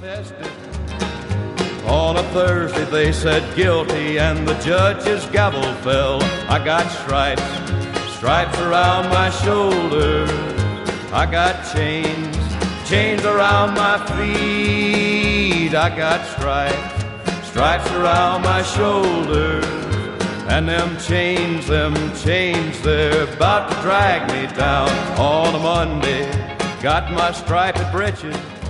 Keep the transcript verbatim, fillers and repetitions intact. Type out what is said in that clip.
Tested. On a Thursday they said guilty and the judge's gavel fell. I got stripes, stripes around my shoulders. I got chains, chains around my feet. I got stripes, stripes around my shoulders. And them chains, them chains, they're about to drag me down. On a Monday, got my striped britches